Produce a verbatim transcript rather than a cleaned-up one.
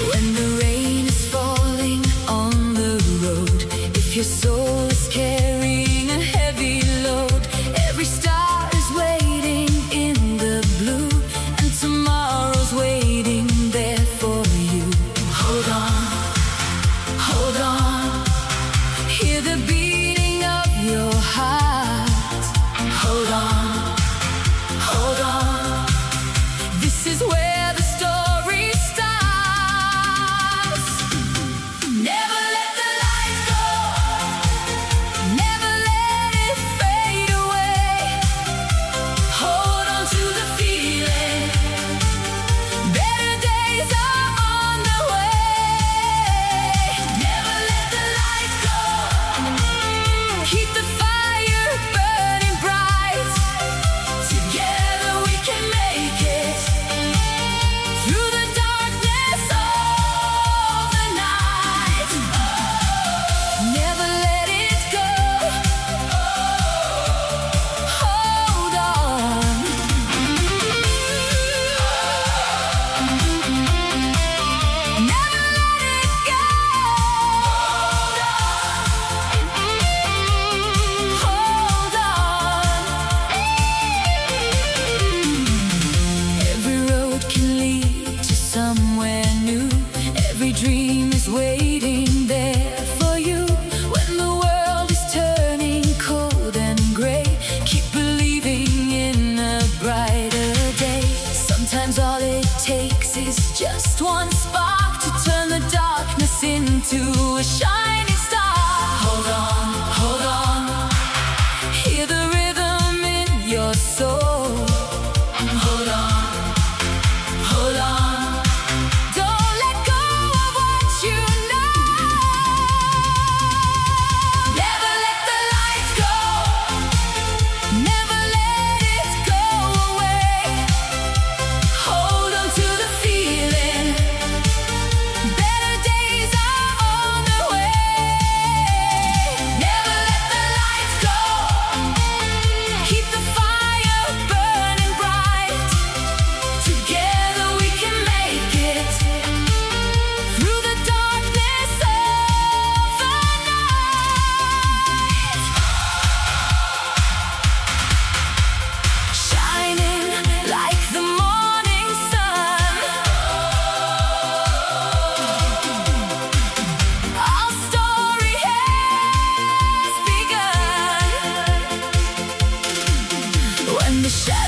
When the rain is falling on the road, if your soul is carrying a heavy load, every star is waiting in the blue, and tomorrow's waiting there for you. Hold on, hold on, hear the beating of your heart. Hold on, hold on, this is where the story starts. Never let the lights go, never let it fade away. Hold on to the feeling, better days are on the way. Never let the lights go, keep the fire burning bright. Together we can make it through the darkness of the night. Never let it go. Hold on. Never let it go. Hold on. Every road can lead to somewhere new. Every dream is waiting there for you. When the world is turning cold and gray, keep believing in a brighter day. Sometimes all it takes is just one spark to turn the darkness into a shining star. Hold on.